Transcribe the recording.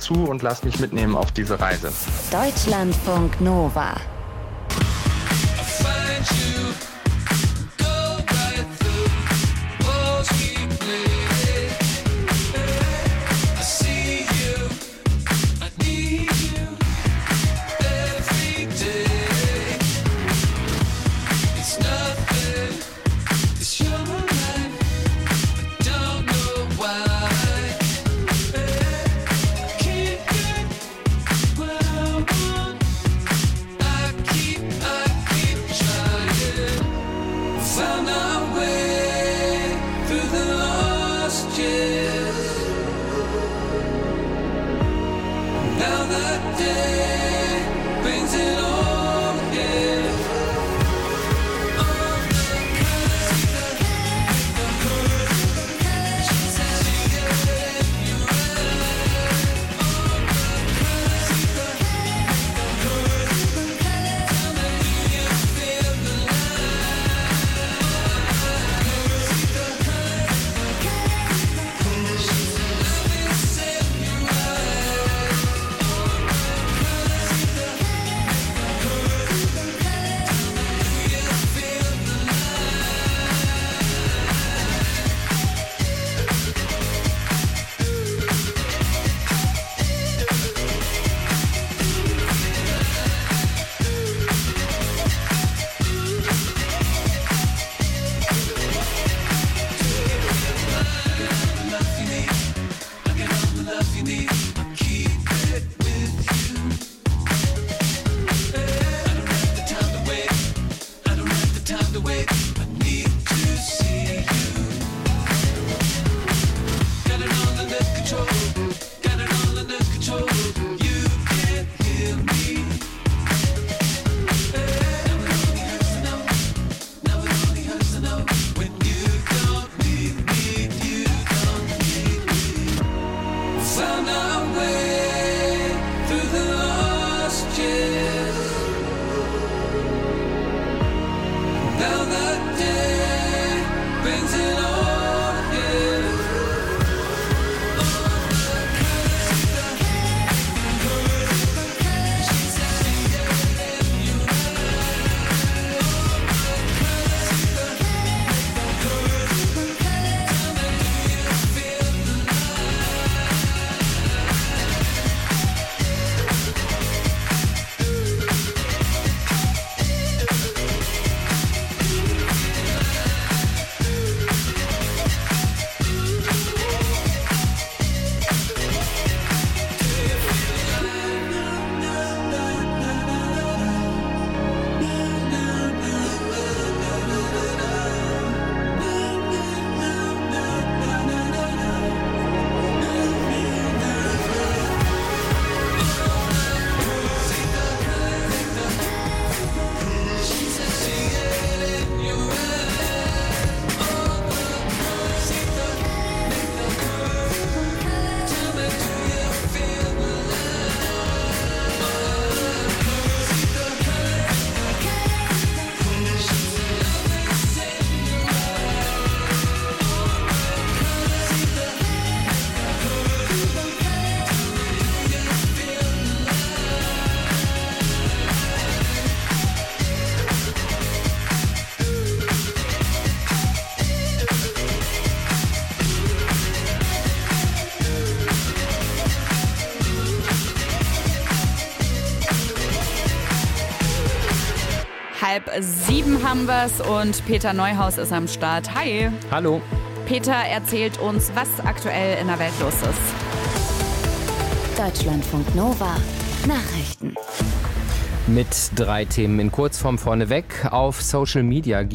zu und lass mich mitnehmen auf diese Reise. Deutschlandfunk Nova. Halb 7 haben wir's und Peter Neuhaus ist am Start. Hi. Hallo. Peter erzählt uns, was aktuell in der Welt los ist. Deutschlandfunk Nova. Nachrichten. Mit 3 Themen in Kurzform vorneweg. Auf Social Media